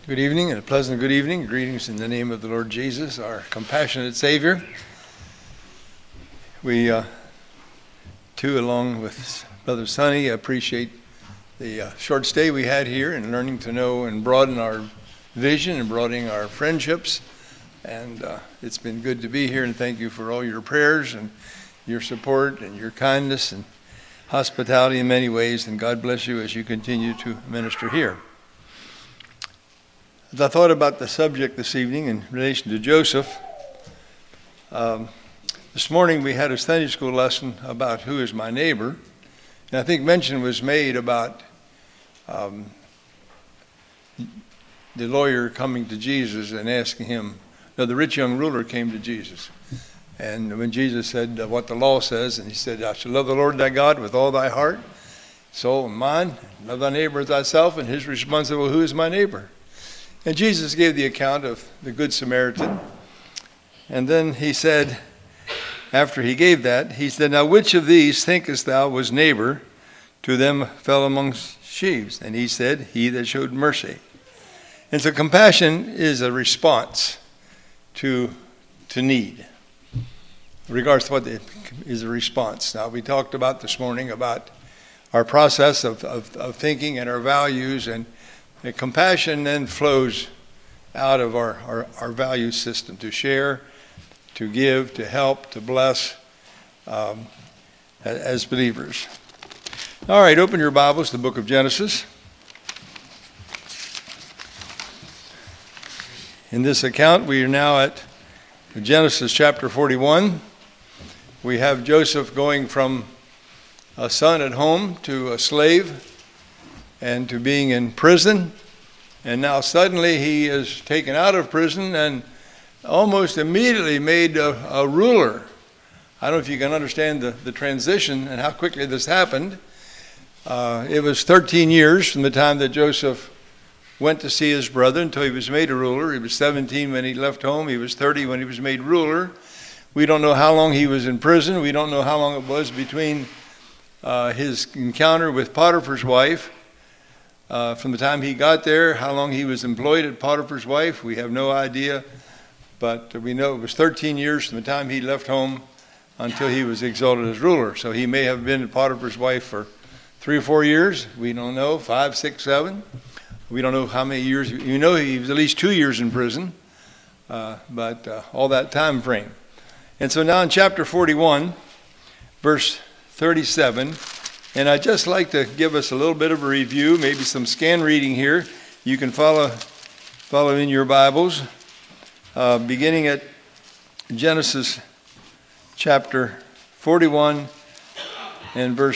Good evening and a pleasant good evening. Greetings in the name of the Lord Jesus, our compassionate Savior. We, too, along with Brother Sonny, appreciate the short stay we had here and learning to know and broaden our vision and broadening our friendships. And it's been good to be here, and thank you for all your prayers and your support and your kindness and hospitality in many ways. And God bless you as you continue to minister here. As I thought about the subject this evening in relation to Joseph, this morning we had a Sunday school lesson about who is my neighbor. And I think mention was made about the lawyer coming to Jesus and asking him, the rich young ruler came to Jesus. And when Jesus said what the law says, and he said, "Thou shalt love the Lord thy God with all thy heart, soul, and mind, love thy neighbor as thyself," and his response was, "Well, who is my neighbor?" And Jesus gave the account of the Good Samaritan. And then he said, after he gave that, he said, "Now which of these thinkest thou was neighbor to them fell among sheaves?" And he said, "He that showed mercy." And so compassion is a response to need. Regards to what is a response. Now we talked about this morning about our process of thinking and our values, and the compassion then flows out of our value system to share, to give, to help, to bless as believers. All right, open your Bibles to the book of Genesis. In this account, we are now at Genesis chapter 41. We have Joseph going from a son at home to a slave and to being in prison. And now suddenly he is taken out of prison and almost immediately made a ruler. I don't know if you can understand the transition and how quickly this happened. It was 13 years from the time that Joseph went to see his brother until he was made a ruler. He was 17 when he left home. He was 30 when he was made ruler. We don't know how long he was in prison. We don't know how long it was between his encounter with Potiphar's wife. From the time he got there, how long he was employed at Potiphar's wife, we have no idea. But we know it was 13 years from the time he left home until he was exalted as ruler. So he may have been at Potiphar's wife for 3 or 4 years. We don't know, 5, 6, 7. We don't know how many years. You know he was at least 2 years in prison, but all that time frame. And so now in chapter 41, verse 37, and I'd just like to give us a little bit of a review, maybe some scan reading here. You can follow in your Bibles, beginning at Genesis chapter 41 and verse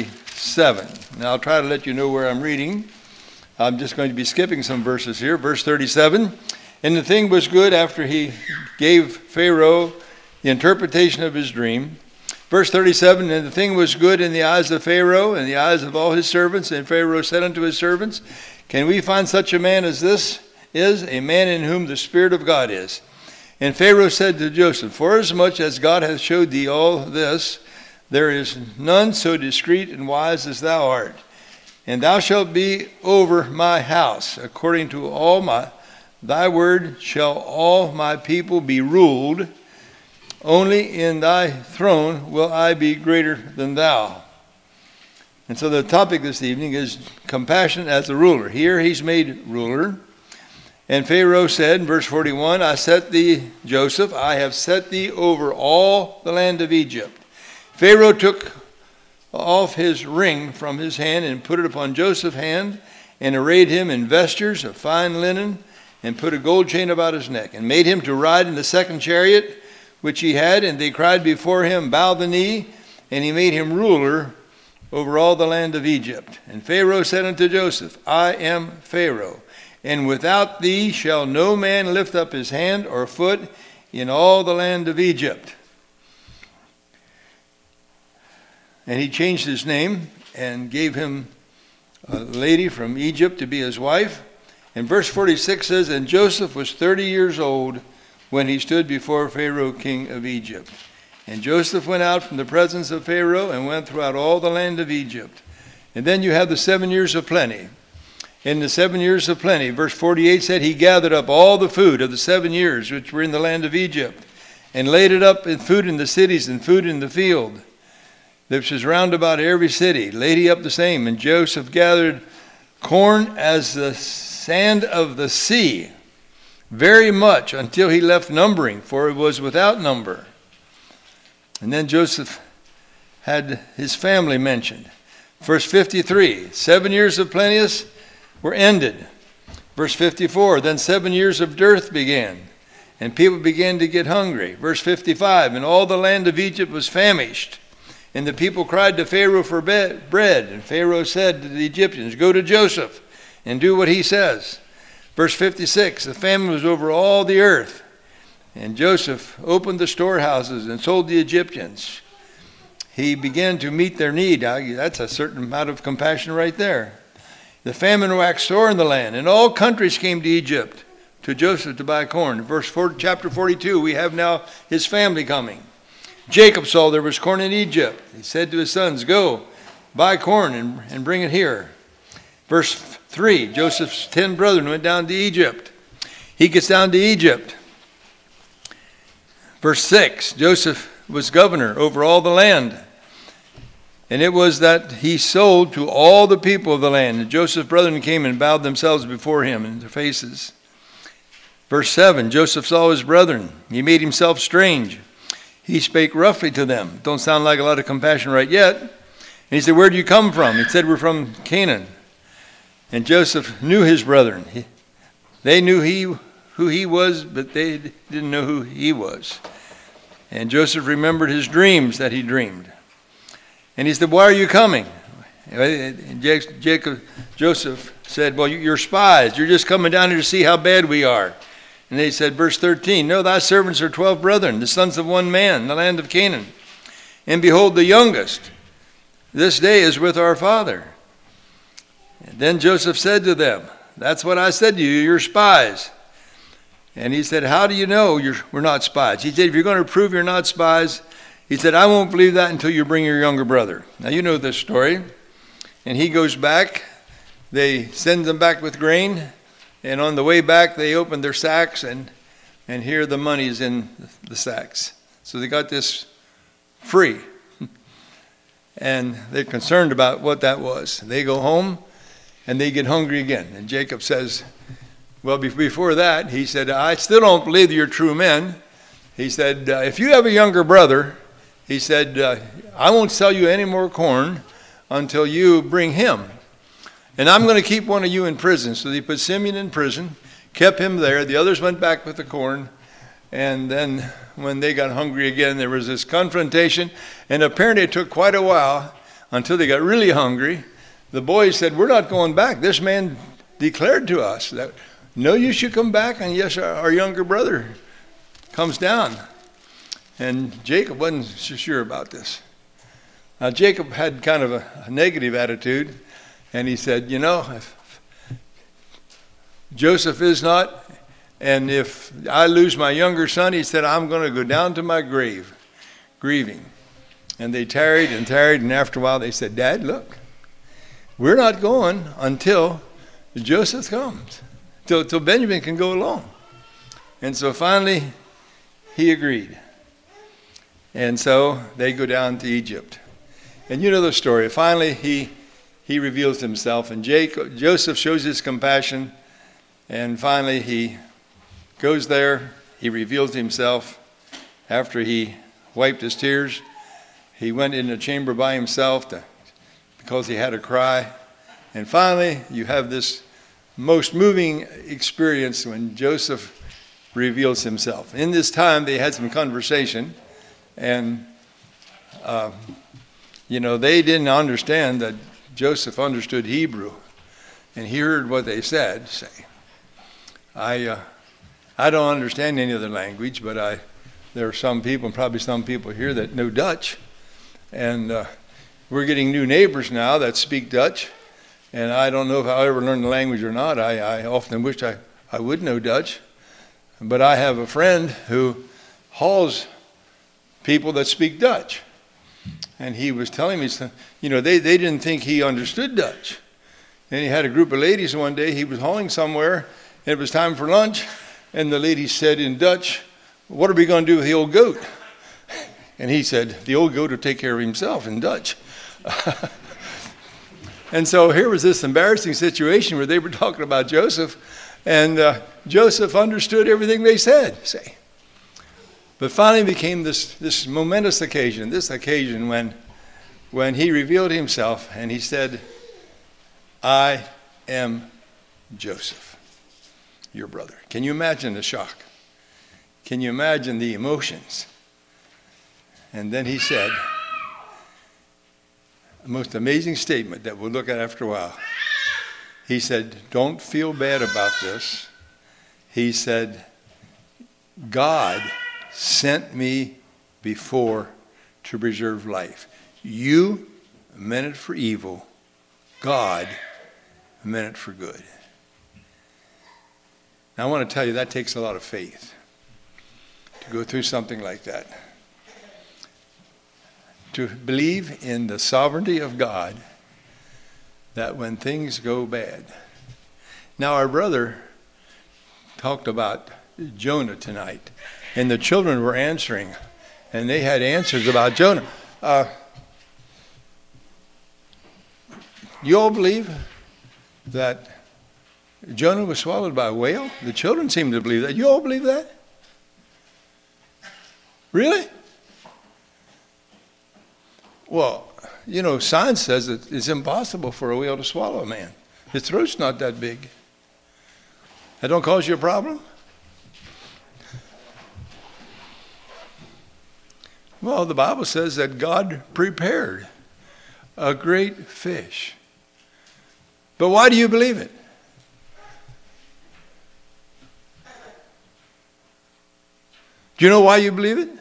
37. Now I'll try to let you know where I'm reading. I'm just going to be skipping some verses here. Verse 37, "And the thing was good after he gave Pharaoh the interpretation of his dream." Verse 37, "And the thing was good in the eyes of Pharaoh and the eyes of all his servants. And Pharaoh said unto his servants, Can we find such a man as this is, a man in whom the Spirit of God is? And Pharaoh said to Joseph, Forasmuch as God hath showed thee all this, there is none so discreet and wise as thou art. And thou shalt be over my house. According to all thy word shall all my people be ruled. Only in thy throne will I be greater than thou." And so the topic this evening is compassion as a ruler. Here he's made ruler. And Pharaoh said in verse 41, "I set thee, Joseph, I have set thee over all the land of Egypt." Pharaoh took off his ring from his hand and put it upon Joseph's hand, and arrayed him in vestures of fine linen, and put a gold chain about his neck, and made him to ride in the second chariot which he had, and they cried before him, "Bow the knee," and he made him ruler over all the land of Egypt. And Pharaoh said unto Joseph, "I am Pharaoh, and without thee shall no man lift up his hand or foot in all the land of Egypt." And he changed his name and gave him a lady from Egypt to be his wife. And verse 46 says, "And Joseph was 30 years old when he stood before Pharaoh king of Egypt. And Joseph went out from the presence of Pharaoh and went throughout all the land of Egypt." And then you have the 7 years of plenty. in the 7 years of plenty. Verse 48 said, he gathered up all the food of the 7 years which were in the land of Egypt, and laid it up in food in the cities and food in the field, which is round about every city. Laid he up the same. And Joseph gathered corn as the sand of the sea, very much, until he left numbering, for it was without number. And then Joseph had his family mentioned. Verse 53, 7 years of plenteous were ended. Verse 54, then 7 years of dearth began, and people began to get hungry. Verse 55, and all the land of Egypt was famished, and the people cried to Pharaoh for bread. And Pharaoh said to the Egyptians, go to Joseph and do what he says. Verse 56, the famine was over all the earth, and Joseph opened the storehouses and sold the Egyptians. He began to meet their need. That's a certain amount of compassion right there. The famine waxed sore in the land, and all countries came to Egypt to Joseph to buy corn. Chapter 42, we have now his family coming. Jacob saw there was corn in Egypt. He said to his sons, go, buy corn and bring it here. Verse 3, Joseph's 10 brethren went down to Egypt. He gets down to Egypt. Verse 6, Joseph was governor over all the land. And it was that he sold to all the people of the land. And Joseph's brethren came and bowed themselves before him in their faces. Verse 7, Joseph saw his brethren. He made himself strange. He spake roughly to them. Don't sound like a lot of compassion right yet. And he said, where do you come from? He said, we're from Canaan. And Joseph knew his brethren. They knew who he was, but they didn't know who he was. And Joseph remembered his dreams that he dreamed. And he said, why are you coming? And Joseph said, well, you're spies. You're just coming down here to see how bad we are. And they said, verse 13, no, thy servants are 12 brethren, the sons of one man, in the land of Canaan. And behold, the youngest this day is with our father. And then Joseph said to them, that's what I said to you, you're spies. And he said, how do you know we're not spies? He said, if you're going to prove you're not spies, he said, I won't believe that until you bring your younger brother. Now you know this story. And he goes back. They send them back with grain. And on the way back, they open their sacks, and here the money's in the sacks. So they got this free. And they're concerned about what that was. They go home, and they get hungry again. And Jacob says, well, before that, he said, I still don't believe that you're true men. He said, if you have a younger brother, he said, I won't sell you any more corn until you bring him. And I'm going to keep one of you in prison. So they put Simeon in prison, kept him there. The others went back with the corn. And then when they got hungry again, there was this confrontation. And apparently it took quite a while until they got really hungry. The boys said, we're not going back. This man declared to us that, no, you should come back. And yes, our younger brother comes down. And Jacob wasn't so sure about this. Now, Jacob had kind of a negative attitude. And he said, if Joseph is not, and if I lose my younger son, he said, I'm going to go down to my grave, grieving. And they tarried, and after a while they said, Dad, look, we're not going until Joseph comes, till Benjamin can go along. And so finally, he agreed. And so they go down to Egypt. And you know the story. Finally, he reveals himself, and Joseph shows his compassion, and finally he goes there. He reveals himself after he wiped his tears. He went in the chamber by himself because he had a cry. And finally, you have this most moving experience when Joseph reveals himself. In this time, they had some conversation, and they didn't understand that Joseph understood Hebrew, and he heard what they said. Say, I don't understand any other language, but there are some people, and probably some people here that know Dutch, and we're getting new neighbors now that speak Dutch, and I don't know if I'll ever learn the language or not. I often wish I would know Dutch, but I have a friend who hauls people that speak Dutch. And he was telling me, they didn't think he understood Dutch. And he had a group of ladies one day. He was hauling somewhere, and it was time for lunch. And the lady said in Dutch, "What are we going to do with the old goat?" And he said, "The old goat will take care of himself," in Dutch. And so here was this embarrassing situation where they were talking about Joseph, and Joseph understood everything they said. See. But finally became this momentous occasion, when he revealed himself and he said, "I am Joseph, your brother." Can you imagine the shock? Can you imagine the emotions? And then he said the most amazing statement that we'll look at after a while. He said, "Don't feel bad about this." He said, "God sent me before to preserve life. You meant it for evil. God meant it for good." Now I want to tell you that takes a lot of faith to go through something like that. To believe in the sovereignty of God, that when things go bad. Now our brother talked about Jonah tonight, and the children were answering, and they had answers about Jonah. You all believe that Jonah was swallowed by a whale? The children seem to believe that. You all believe that? Really? Well, you know, science says that it's impossible for a whale to swallow a man. His throat's not that big. That don't cause you a problem? Well, the Bible says that God prepared a great fish. But why do you believe it? Do you know why you believe it?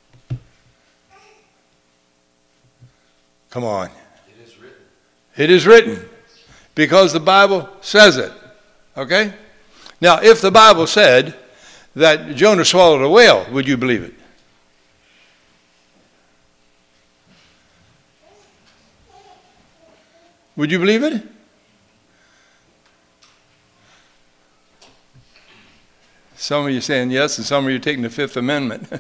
Come on. It is written. It is written. Because the Bible says it. Okay? Now, if the Bible said that Jonah swallowed a whale, would you believe it? Would you believe it? Some of you saying yes, and some of you taking the Fifth Amendment.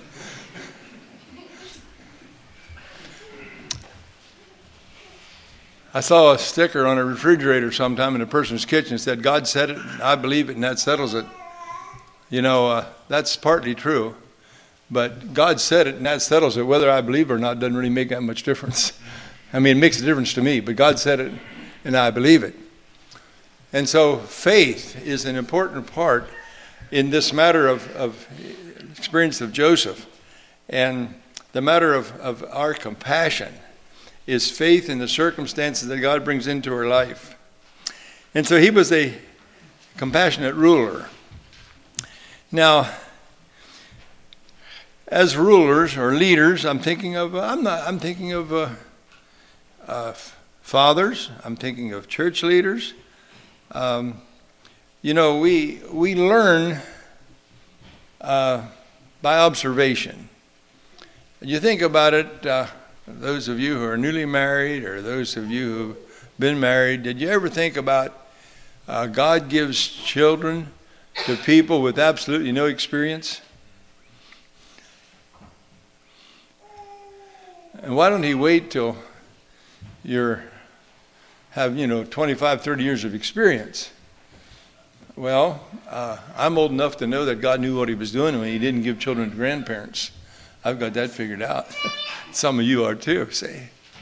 I saw a sticker on a refrigerator sometime in a person's kitchen that said, "God said it, I believe it, and that settles it." You know, that's partly true. But God said it, and that settles it. Whether I believe it or not doesn't really make that much difference. I mean, it makes a difference to me, but God said it, and I believe it. And so faith is an important part in this matter of experience of Joseph. And the matter of our compassion is faith in the circumstances that God brings into our life. And so he was a compassionate ruler. Now, as rulers or leaders, I'm thinking of fathers. I'm thinking of church leaders. You know, we learn by observation. You think about it. Those of you who are newly married, or those of you who've been married, did you ever think about God gives children to people with absolutely no experience? And why don't he wait till you have 25, 30 years of experience? Well, I'm old enough to know that God knew what he was doing when he didn't give children to grandparents. I've got that figured out. Some of you are too, see.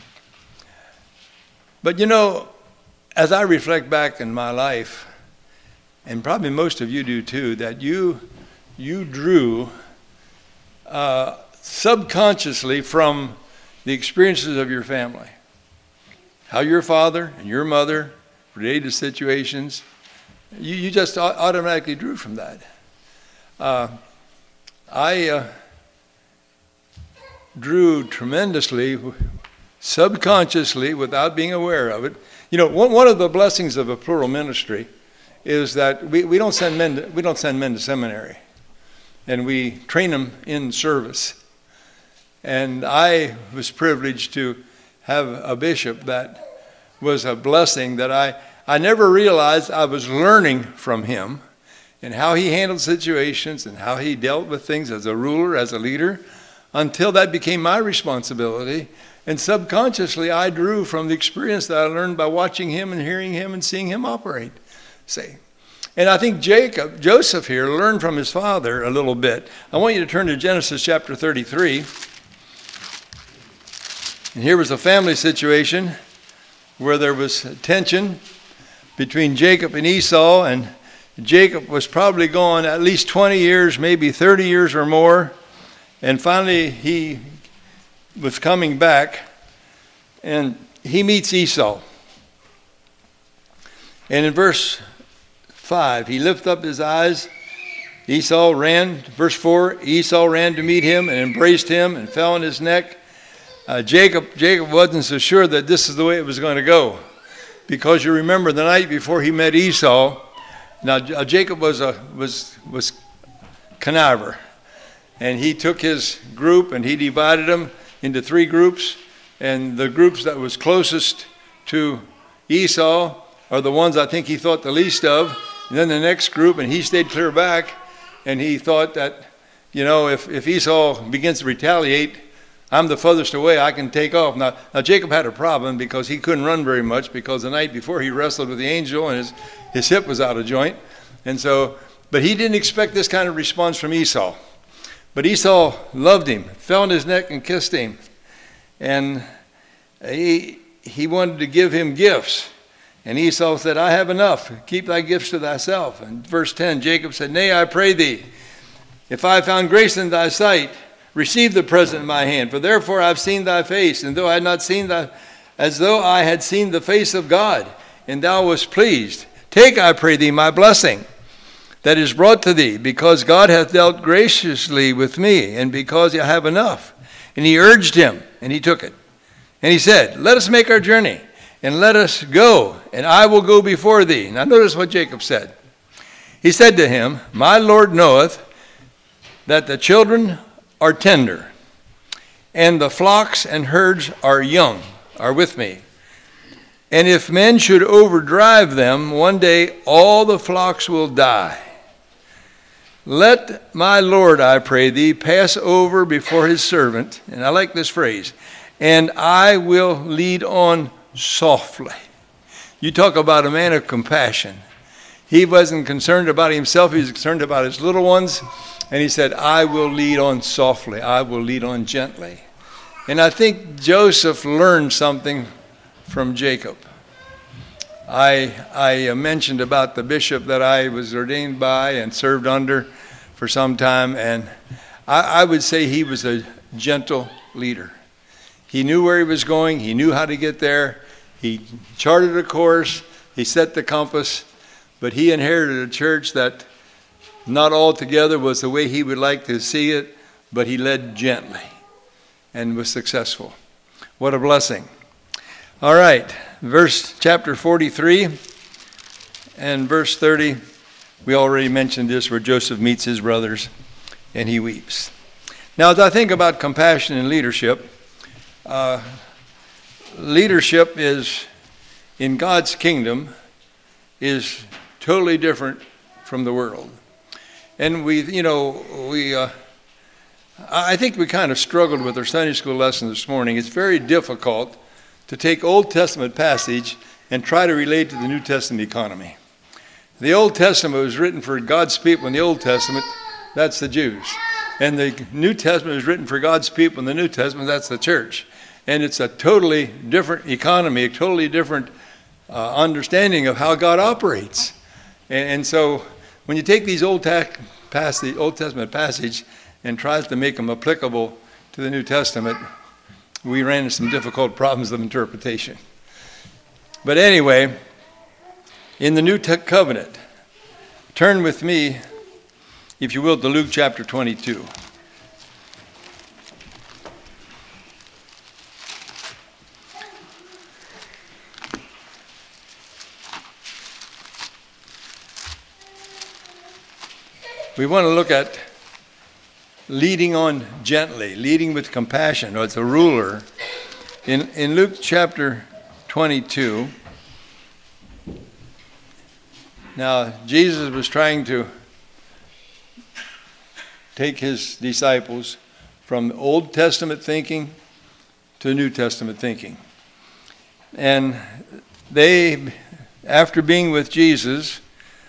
But as I reflect back in my life, and probably most of you do too, that you drew subconsciously from the experiences of your family. How your father and your mother related to situations. You just automatically drew from that. I drew tremendously, subconsciously, without being aware of it. One of the blessings of a plural ministry is that we don't send men to seminary, and we train them in service. And I was privileged to have a bishop that was a blessing that I never realized I was learning from him and how he handled situations and how he dealt with things as a ruler, as a leader, until that became my responsibility. And subconsciously, I drew from the experience that I learned by watching him and hearing him and seeing him operate. See? And I think Joseph here learned from his father a little bit. I want you to turn to Genesis chapter 33. And here was a family situation where there was tension between Jacob and Esau, and Jacob was probably gone at least 20 years, maybe 30 years or more. And finally, he was coming back, and he meets Esau. And in verse 5, he lifted up his eyes. Esau ran. Verse 4, Esau ran to meet him and embraced him and fell on his neck. Jacob wasn't so sure that this is the way it was going to go, because you remember the night before he met Esau. Now Jacob was conniver, and he took his group and he divided them into 3 groups, and the groups that was closest to Esau are the ones I think he thought the least of, and then the next group, and he stayed clear back, and he thought that, if Esau begins to retaliate, I'm the furthest away, I can take off. Now Jacob had a problem because he couldn't run very much, because the night before he wrestled with the angel and his hip was out of joint. And so, but he didn't expect this kind of response from Esau. But Esau loved him, fell on his neck and kissed him. And he wanted to give him gifts. And Esau said, I have enough. Keep thy gifts to thyself. And verse 10, Jacob said, Nay, I pray thee, if I have found grace in thy sight, receive the present in my hand, for therefore I have seen thy face, and though I had not seen thy, as though I had seen the face of God, and thou wast pleased. Take, I pray thee, my blessing that is brought to thee, because God hath dealt graciously with me, and because I have enough. And he urged him, and he took it. And he said, Let us make our journey, and let us go, and I will go before thee. Now notice what Jacob said. He said to him, My Lord knoweth that the children are tender, and the flocks and herds are young, are with me. And if men should overdrive them, one day all the flocks will die. Let my Lord, I pray thee, pass over before his servant, and I like this phrase, and I will lead on softly. You talk about a man of compassion. He wasn't concerned about himself, he was concerned about his little ones. And he said, I will lead on softly. I will lead on gently. And I think Joseph learned something from Jacob. I mentioned about the bishop that I was ordained by and served under for some time. And I would say he was a gentle leader. He knew where he was going. He knew how to get there. He charted a course. He set the compass. But he inherited a church that not altogether was the way he would like to see it, but he led gently and was successful. What a blessing. All right, chapter 43 and verse 30. We already mentioned this, where Joseph meets his brothers and he weeps. Now, as I think about compassion and leadership, leadership is, in God's kingdom, is totally different from the world. And I think we kind of struggled with our Sunday school lesson this morning. It's very difficult to take Old Testament passage and try to relate to the New Testament economy. The Old Testament was written for God's people in the Old Testament, that's the Jews. And the New Testament was written for God's people in the New Testament, that's the church. And it's a totally different economy, a totally different understanding of how God operates. And so when you take these Old Testament passage and tries to make them applicable to the New Testament, we ran into some difficult problems of interpretation. But anyway, in the New Covenant, turn with me, if you will, to Luke chapter 22. We want to look at leading on gently, leading with compassion, or as a ruler. In Luke chapter 22, Now, Jesus was trying to take his disciples from Old Testament thinking to New Testament thinking. And they, after being with Jesus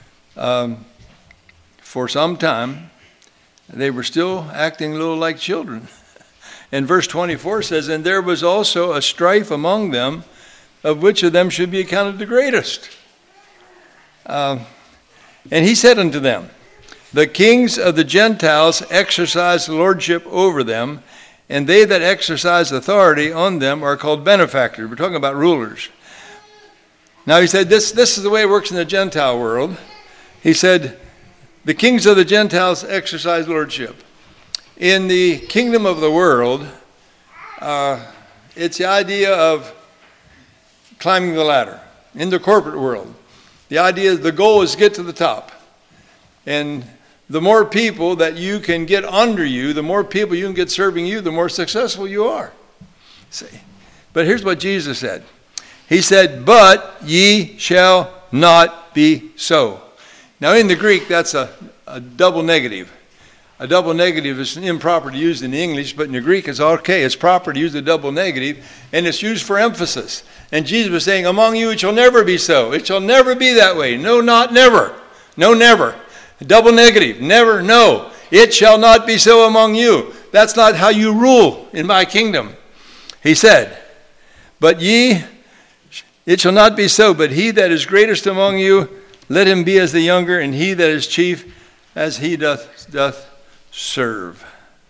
for some time, they were still acting a little like children. And verse 24 says, "And there was also a strife among them, of which of them should be accounted the greatest. And he said unto them, The kings of the Gentiles exercise lordship over them, and they that exercise authority on them are called benefactors." We're talking about rulers. Now he said, this is the way it works in the Gentile world. He said, the kings of the Gentiles exercise lordship. In the kingdom of the world, it's the idea of climbing the ladder. In the corporate world, the idea, the goal is to get to the top. And the more people that you can get under you, the more people you can get serving you, the more successful you are. See? But here's what Jesus said. He said, "But ye shall not be so." Now in the Greek, that's a double negative. A double negative is improper to use in the English, but in the Greek it's okay. It's proper to use a double negative, and it's used for emphasis. And Jesus was saying, among you it shall never be so. It shall never be that way. No, not never. No, never. Double negative. Never, no. It shall not be so among you. That's not how you rule in my kingdom. He said, "But ye, it shall not be so, but he that is greatest among you, let him be as the younger, and he that is chief as he doth serve."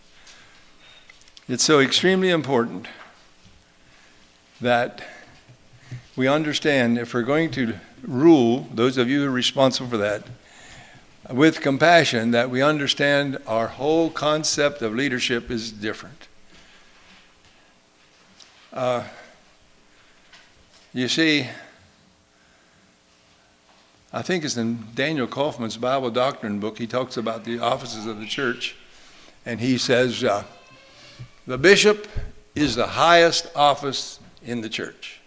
It's so extremely important that we understand, if we're going to rule, those of you who are responsible for that, with compassion, that we understand our whole concept of leadership is different. You see, I think it's in Daniel Kaufman's Bible Doctrine book. He talks about the offices of the church, and he says the bishop is the highest office in the church.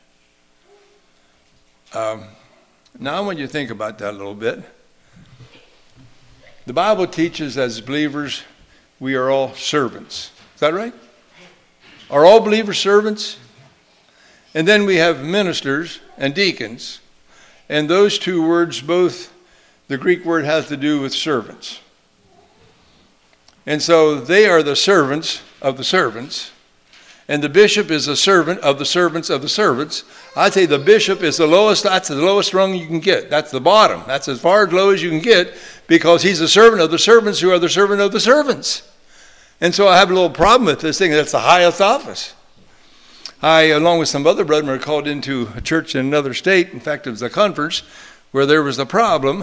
Now I want you to think about that a little bit. The Bible teaches as believers we are all servants. Is that right? Are all believers servants? And then we have ministers and deacons. And those two words, both, the Greek word has to do with servants. And so they are the servants of the servants. And the bishop is a servant of the servants of the servants. I'd say the bishop is the lowest, that's the lowest rung you can get. That's the bottom. That's as far as low as you can get, because he's a servant of the servants who are the servant of the servants. And so I have a little problem with this thing. That's the highest office. I, along with some other brethren, were called into a church in another state. In fact, it was a conference where there was a problem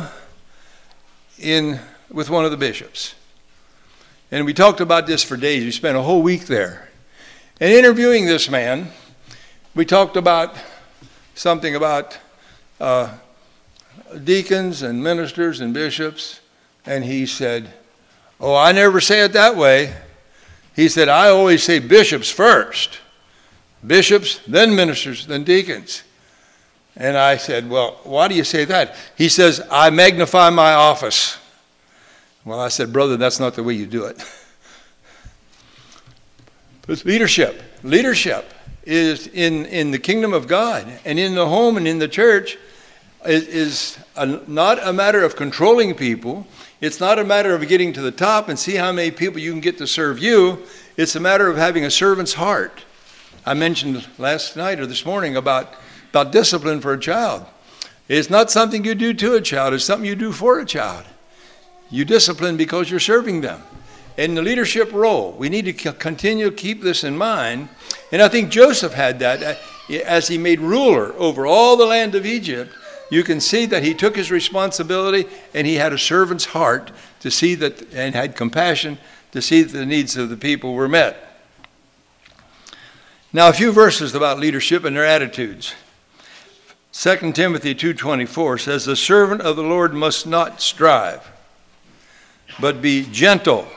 with one of the bishops. And we talked about this for days. We spent a whole week there. And interviewing this man, we talked about something about deacons and ministers and bishops. And he said, "Oh, I never say it that way." He said, "I always say bishops first. Bishops, then ministers, then deacons." And I said, "Well, why do you say that?" He says, "I magnify my office." Well, I said, "Brother, that's not the way you do it." But leadership is in the kingdom of God and in the home and in the church is not a matter of controlling people. It's not a matter of getting to the top and see how many people you can get to serve you. It's a matter of having a servant's heart. I mentioned last night or this morning about discipline for a child. It's not something you do to a child. It's something you do for a child. You discipline because you're serving them. In the leadership role, we need to continue to keep this in mind. And I think Joseph had that as he made ruler over all the land of Egypt. You can see that he took his responsibility and he had a servant's heart to see that, and had compassion to see that the needs of the people were met. Now, a few verses about leadership and their attitudes. 2 Timothy 2:24 says, "The servant of the Lord must not strive, but be gentle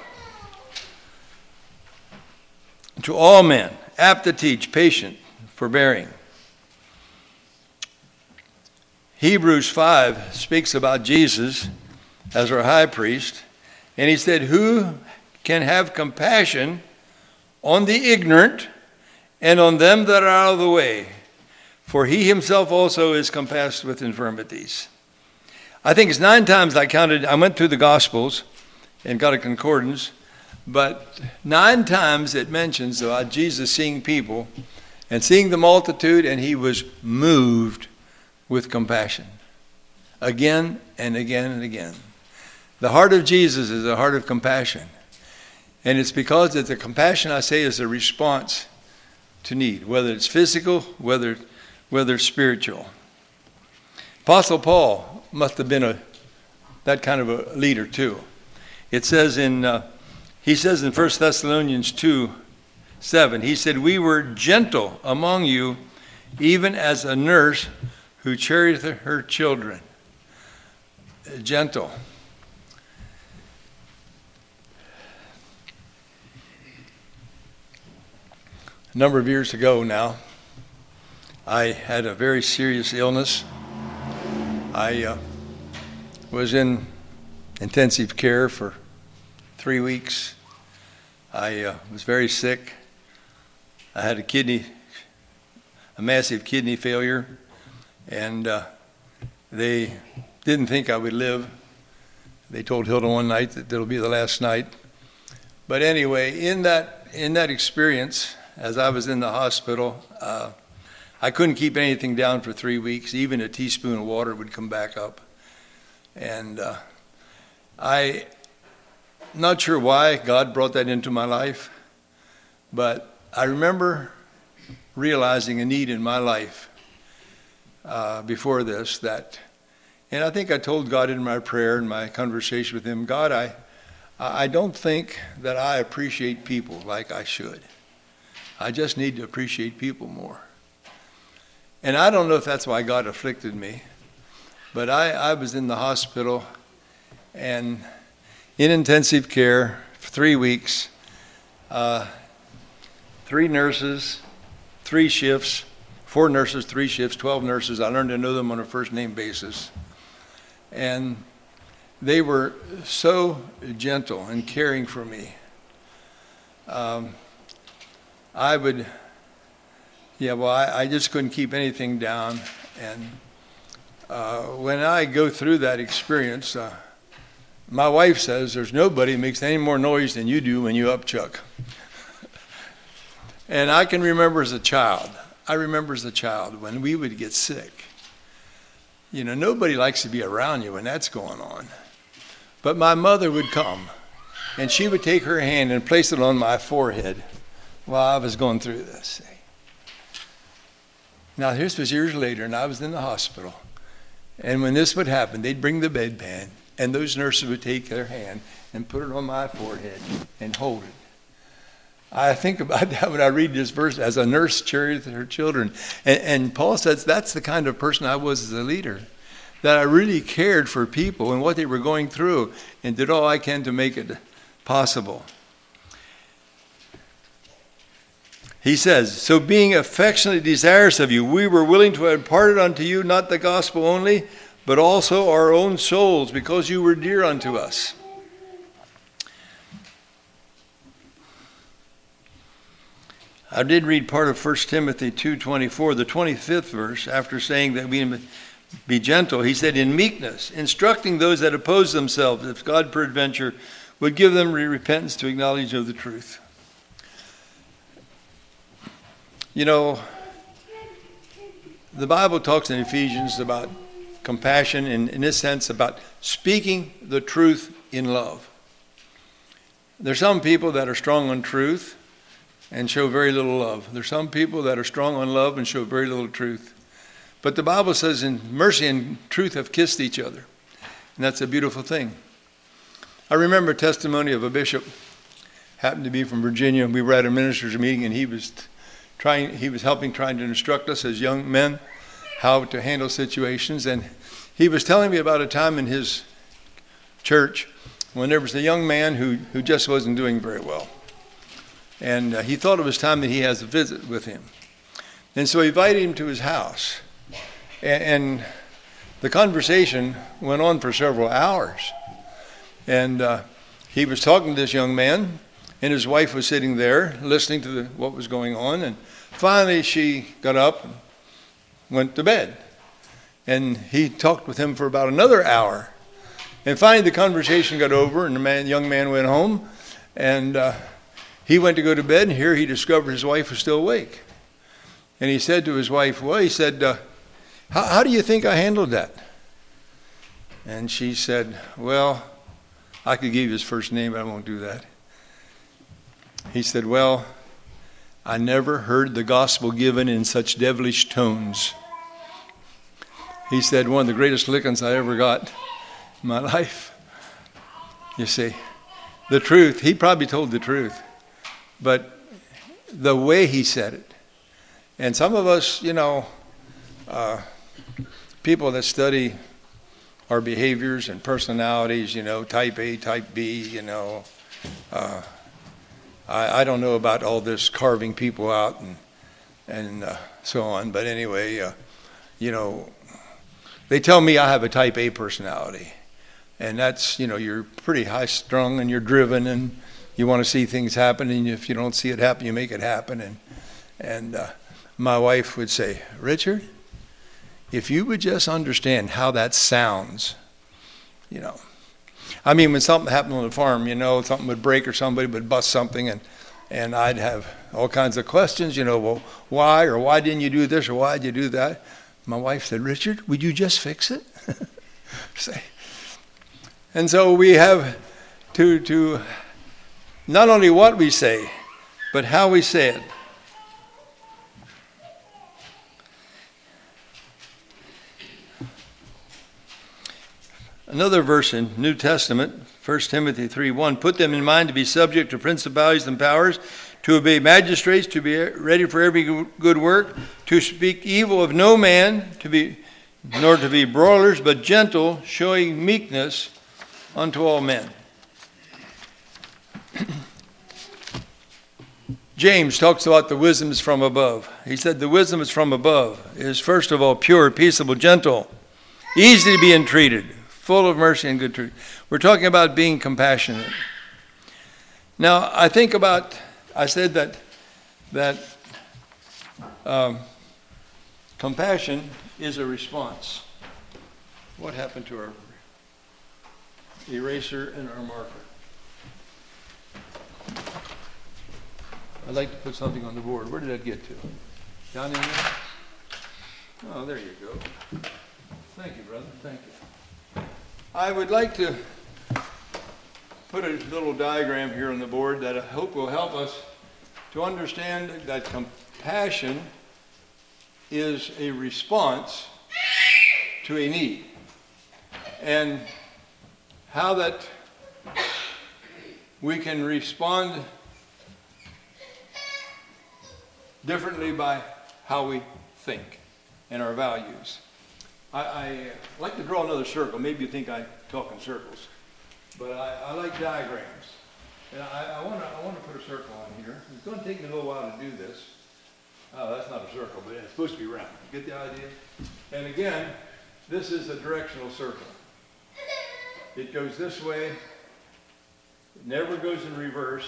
to all men, apt to teach, patient, forbearing." Hebrews 5 speaks about Jesus as our high priest. And he said, who can have compassion on the ignorant and on them that are out of the way? For he himself also is compassed with infirmities. I think it's 9 times I counted. I went through the Gospels and got a concordance. But 9 times it mentions about Jesus seeing people and seeing the multitude, and he was moved with compassion. Again and again and again. The heart of Jesus is a heart of compassion. And it's because that the compassion, I say, is a response to need, whether it's physical, whether it's spiritual. Apostle Paul must have been that kind of a leader too. It says he says in 1 Thessalonians 2:7, he said, we were gentle among you, even as a nurse who cherisheth her children. Gentle. A number of years ago now, I had a very serious illness. I was in intensive care for 3 weeks. I was very sick. I had a massive kidney failure, and they didn't think I would live. They told Hilda one night that it'll be the last night. But anyway, in that experience, as I was in the hospital, I couldn't keep anything down for 3 weeks. Even a teaspoon of water would come back up. And I'm not sure why God brought that into my life, but I remember realizing a need in my life before this and I think I told God in my prayer, in my conversation with him, God, I don't think that I appreciate people like I should. I just need to appreciate people more. And I don't know if that's why God afflicted me, but I was in the hospital and in intensive care for 3 weeks, 3 nurses, 3 shifts, 4 nurses, 3 shifts, 12 nurses. I learned to know them on a first name basis. And they were so gentle and caring for me. I just couldn't keep anything down. And when I go through that experience, my wife says there's nobody makes any more noise than you do when you upchuck. And I can remember as a child, when we would get sick. You know, nobody likes to be around you when that's going on. But my mother would come, and she would take her hand and place it on my forehead while I was going through this. Now, this was years later, and I was in the hospital. And when this would happen, they'd bring the bedpan, and those nurses would take their hand and put it on my forehead and hold it. I think about that when I read this verse, as a nurse cherisheth her children. And Paul says that's the kind of person I was as a leader, that I really cared for people and what they were going through and did all I can to make it possible. He says, so being affectionately desirous of you, we were willing to impart it unto you, not the gospel only, but also our own souls, because you were dear unto us. I did read part of 1 Timothy 2:24, the 25th verse, after saying that we be gentle. He said, in meekness, instructing those that oppose themselves, if God peradventure would give them repentance to acknowledge of the truth. You know, the Bible talks in Ephesians about compassion, and in this sense about speaking the truth in love. There's some people that are strong on truth and show very little love. There's some people that are strong on love and show very little truth. But the Bible says in mercy and truth have kissed each other. And that's a beautiful thing. I remember a testimony of a bishop, happened to be from Virginia. We were at a ministers' meeting, and he was trying to instruct us as young men how to handle situations. And he was telling me about a time in his church when there was a young man who just wasn't doing very well. And he thought it was time that he has a visit with him. And so he invited him to his house. And the conversation went on for several hours. And he was talking to this young man, and his wife was sitting there listening to what was going on. And finally she got up and went to bed. And he talked with him for about another hour. And finally the conversation got over, and the young man went home. And he went to go to bed, and here he discovered his wife was still awake. And he said to his wife, well, he said, how do you think I handled that? And she said, well, I could give you his first name, but I won't do that. He said, well, I never heard the gospel given in such devilish tones. He said, one of the greatest lickings I ever got in my life. You see, the truth, he probably told the truth, but the way he said it. And some of us, people that study our behaviors and personalities, type A, type B, I don't know about all this carving people out and so on. But anyway, they tell me I have a type A personality. And that's, you're pretty high strung and you're driven and you want to see things happen. And if you don't see it happen, you make it happen. And my wife would say, Richard, if you would just understand how that sounds, I mean, when something happened on the farm, something would break or somebody would bust something, and I'd have all kinds of questions, well, why, or why didn't you do this, or why did you do that? My wife said, Richard, would you just fix it? And so we have to not only what we say, but how we say it. Another verse in New Testament, 1 Timothy 3:1, put them in mind to be subject to principalities and powers, to obey magistrates, to be ready for every good work, to speak evil of no man, nor to be brawlers, but gentle, showing meekness unto all men. James talks about the wisdom is from above. He said the wisdom is from above is first of all pure, peaceable, gentle, easy to be entreated, full of mercy and good truth. We're talking about being compassionate. Now, I said that compassion is a response. What happened to our eraser and our marker? I'd like to put something on the board. Where did that get to? Down in there? Oh, there you go. Thank you, brother. Thank you. I would like to put a little diagram here on the board that I hope will help us to understand that compassion is a response to a need, and how that we can respond differently by how we think and our values. I like to draw another circle. Maybe you think I talk in circles, but I like diagrams. And I want to put a circle on here. It's going to take me a little while to do this. Oh, that's not a circle, but it's supposed to be round. Get the idea? And again, this is a directional circle. It goes this way. It never goes in reverse.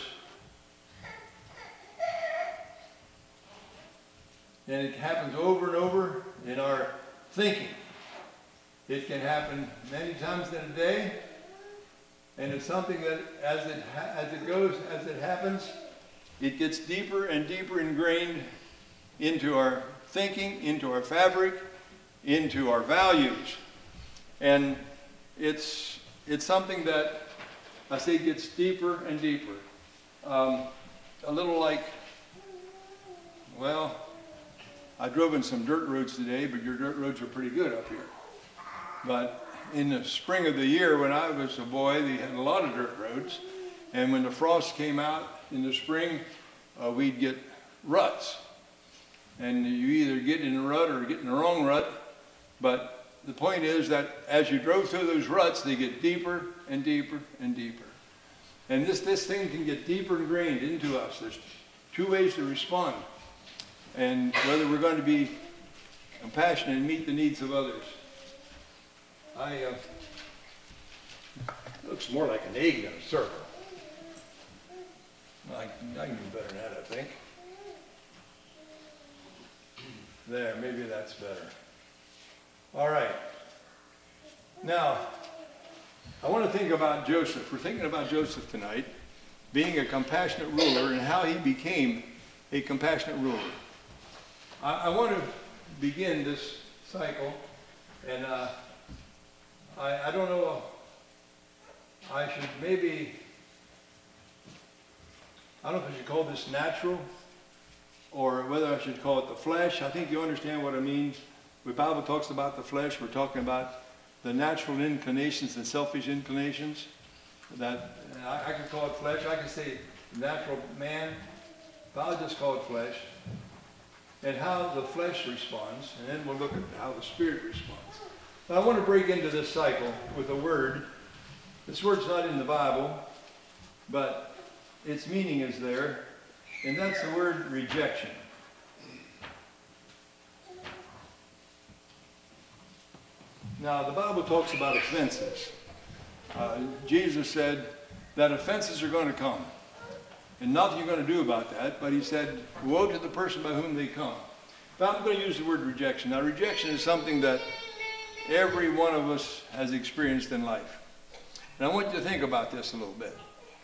And it happens over and over in our thinking. It can happen many times in a day, and it's something that as it happens, it gets deeper and deeper ingrained into our thinking, into our fabric, into our values. And it's something that I say gets deeper and deeper. A little like, well, I drove in some dirt roads today, but your dirt roads are pretty good up here. But in the spring of the year, when I was a boy, they had a lot of dirt roads. And when the frost came out in the spring, we'd get ruts. And you either get in a rut or get in the wrong rut. But the point is that as you drove through those ruts, they get deeper and deeper and deeper. And this thing can get deeper ingrained into us. There's two ways to respond. And whether we're going to be compassionate and meet the needs of others. Looks more like an egg than a circle. I can do better than that, I think. There, maybe that's better. All right. Now, I want to think about Joseph. We're thinking about Joseph tonight, being a compassionate ruler and how he became a compassionate ruler. I want to begin this cycle, and I don't know, I should maybe, I don't know if I should call this natural or whether I should call it the flesh. I think you understand what I mean. When the Bible talks about the flesh, we're talking about the natural inclinations and selfish inclinations. That I could call it flesh. I could say natural man, but I'll just call it flesh. And how the flesh responds, and then we'll look at how the spirit responds. But I want to break into this cycle with a word. This word's not in the Bible, but its meaning is there, and that's the word rejection. Now, the Bible talks about offenses. Jesus said that offenses are going to come. And nothing you're going to do about that, but he said, woe to the person by whom they come. But I'm going to use the word rejection. Now, rejection is something that every one of us has experienced in life. And I want you to think about this a little bit.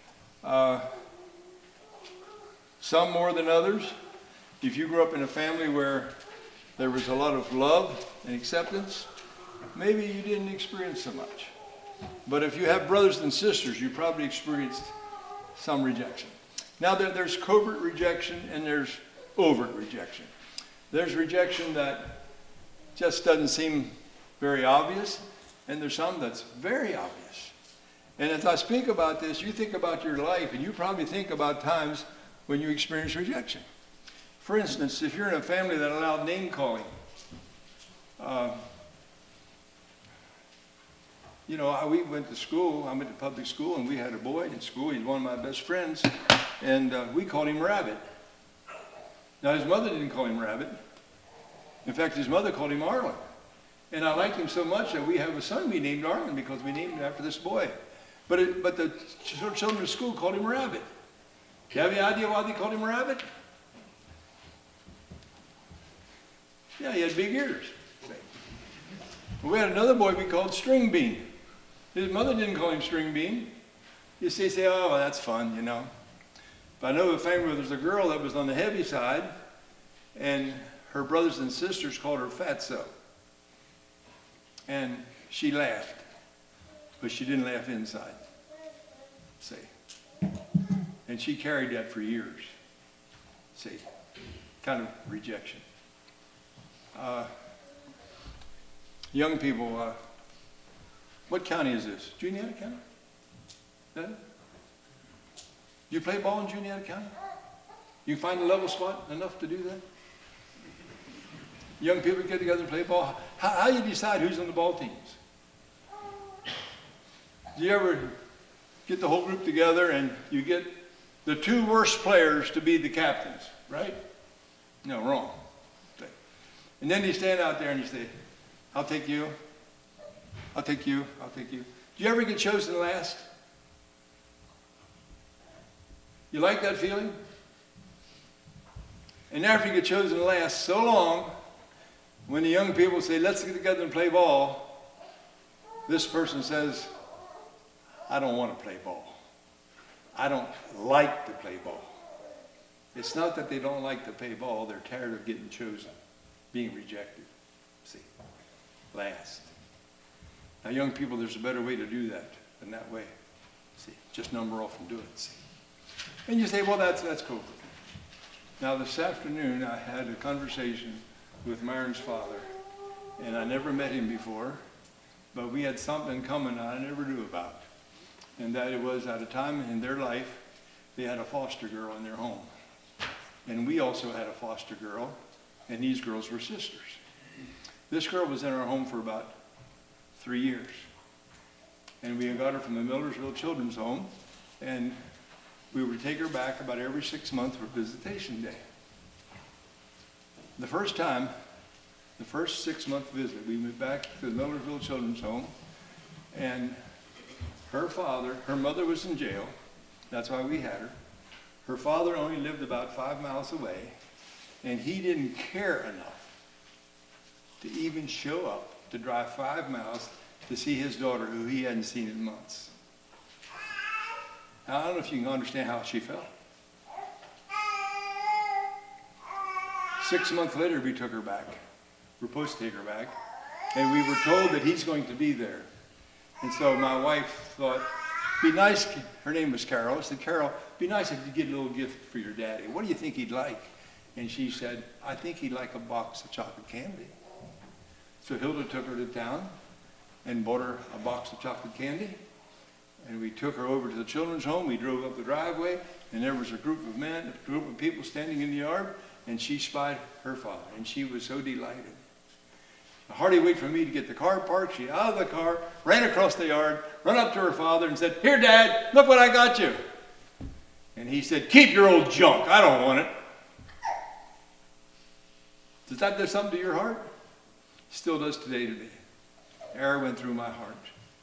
Some more than others. If you grew up in a family where there was a lot of love and acceptance, maybe you didn't experience so much. But if you have brothers and sisters, you probably experienced some rejection. Now, there's covert rejection and there's overt rejection. There's rejection that just doesn't seem very obvious, and there's some that's very obvious. And as I speak about this, you think about your life, and you probably think about times when you experience rejection. For instance, if you're in a family that allowed name calling, we went to school. I went to public school, and we had a boy in school. He's one of my best friends, and we called him Rabbit. Now, his mother didn't call him Rabbit. In fact, his mother called him Arlen. And I liked him so much that we have a son we named Arlen because we named him after this boy. But the children at school called him Rabbit. Do you have any idea why they called him Rabbit? Yeah, he had big ears. We had another boy we called String Bean. His mother didn't call him String Bean. You say, oh, well, that's fun, you know. But I know a family where there's a girl that was on the heavy side, and her brothers and sisters called her Fatso. And she laughed, but she didn't laugh inside. See. And she carried that for years. See. Kind of rejection. Young people, what county is this? Juniata County? Is that it? Do you play ball in Juniata County? You find a level spot enough to do that? Young people get together and play ball. How do you decide who's on the ball teams? Do you ever get the whole group together and you get the two worst players to be the captains, right? No, wrong. And then you stand out there and you say, I'll take you, I'll take you, I'll take you. Do you ever get chosen last? You like that feeling? And after you get chosen last so long, when the young people say, let's get together and play ball, this person says, I don't want to play ball. I don't like to play ball. It's not that they don't like to play ball, they're tired of getting chosen, being rejected. See, last. Now, young people, there's a better way to do that than that way. See, just number off and do it. See. And you say, well, that's cool. Now, this afternoon, I had a conversation with Myron's father, and I never met him before, but we had something in common I never knew about, and that it was at a time in their life, they had a foster girl in their home, and we also had a foster girl, and these girls were sisters. This girl was in our home for about 3 years, and we got her from the Millersville Children's Home, and we would take her back about every 6 months for visitation day. The first time the first 6-month visit, we went back to the Millersville Children's Home, and her mother was in jail. That's why we had her. Her father only lived about 5 miles away, and he didn't care enough to even show up to drive 5 miles to see his daughter, who he hadn't seen in months. Now, I don't know if you can understand how she felt. 6 months later, we took her back. We're supposed to take her back. And we were told that he's going to be there. And so my wife thought, be nice, her name was Carol. I said, Carol, be nice if you get a little gift for your daddy. What do you think he'd like? And she said, I think he'd like a box of chocolate candy. So Hilda took her to town and bought her a box of chocolate candy. And we took her over to the children's home. We drove up the driveway, and there was a group of people standing in the yard, and she spied her father, and she was so delighted. Hardly wait for me to get the car parked. She out of the car, ran across the yard, ran up to her father and said, here, Dad, look what I got you. And he said, keep your old junk. I don't want it. Does that do something to your heart? Still does today to me. Air went through my heart.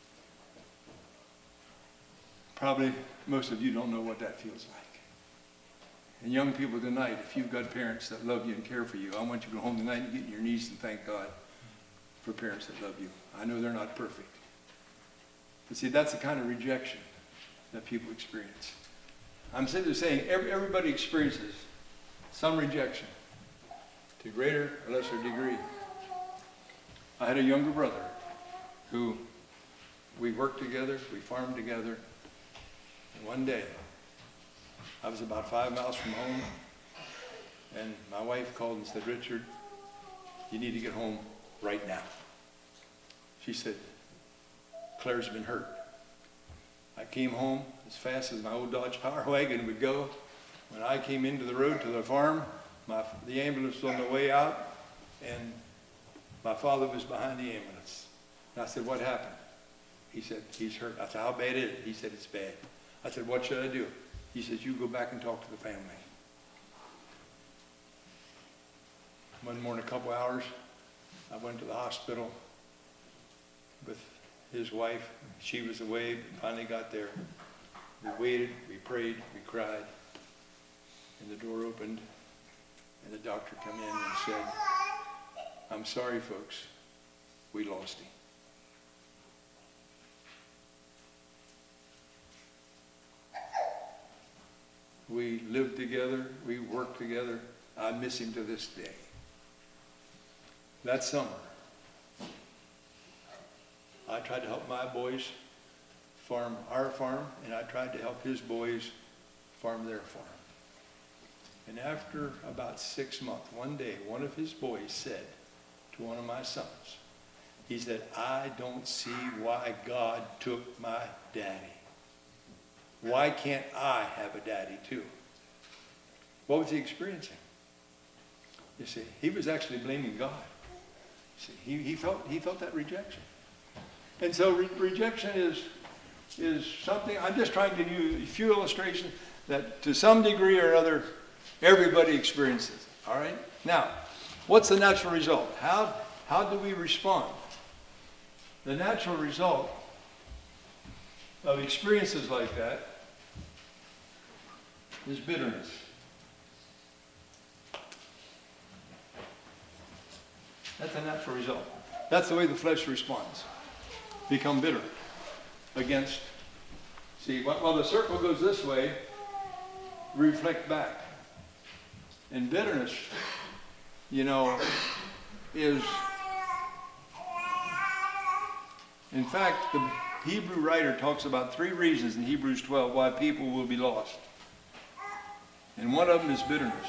Probably most of you don't know what that feels like. And young people tonight, if you've got parents that love you and care for you, I want you to go home tonight and get on your knees and thank God for parents that love you. I know they're not perfect. But see, that's the kind of rejection that people experience. I'm simply saying everybody experiences some rejection to greater or lesser degree. I had a younger brother who we worked together, we farmed together, and one day I was about 5 miles from home, and my wife called and said, Richard, you need to get home right now. She said, Claire's been hurt. I came home as fast as my old Dodge Power Wagon would go. When I came into the road to the farm, the ambulance was on the way out, and my father was behind the ambulance. And I said, what happened? He said, he's hurt. I said, how bad is it? He said, it's bad. I said, what should I do? He says, you go back and talk to the family. One morning, a couple hours, I went to the hospital with his wife. She was away, but finally got there. We waited, we prayed, we cried, and the door opened, and the doctor came in and said, I'm sorry, folks, we lost him. We lived together, we worked together. I miss him to this day. That summer, I tried to help my boys farm our farm, and I tried to help his boys farm their farm. And after about 6 months, one day, one of his boys said to one of my sons, he said, I don't see why God took my daddy. Why can't I have a daddy too? What was he experiencing? You see, he was actually blaming God. See, he felt that rejection. And so rejection is something, I'm just trying to give you a few illustrations that to some degree or another, everybody experiences. All right? Now, what's the natural result? How do we respond? The natural result of experiences like that is bitterness. That's a natural result. That's the way the flesh responds. Become bitter against. See, while the circle goes this way, reflect back. And bitterness, is, in fact, the Hebrew writer talks about 3 reasons in Hebrews 12 why people will be lost. And one of them is bitterness.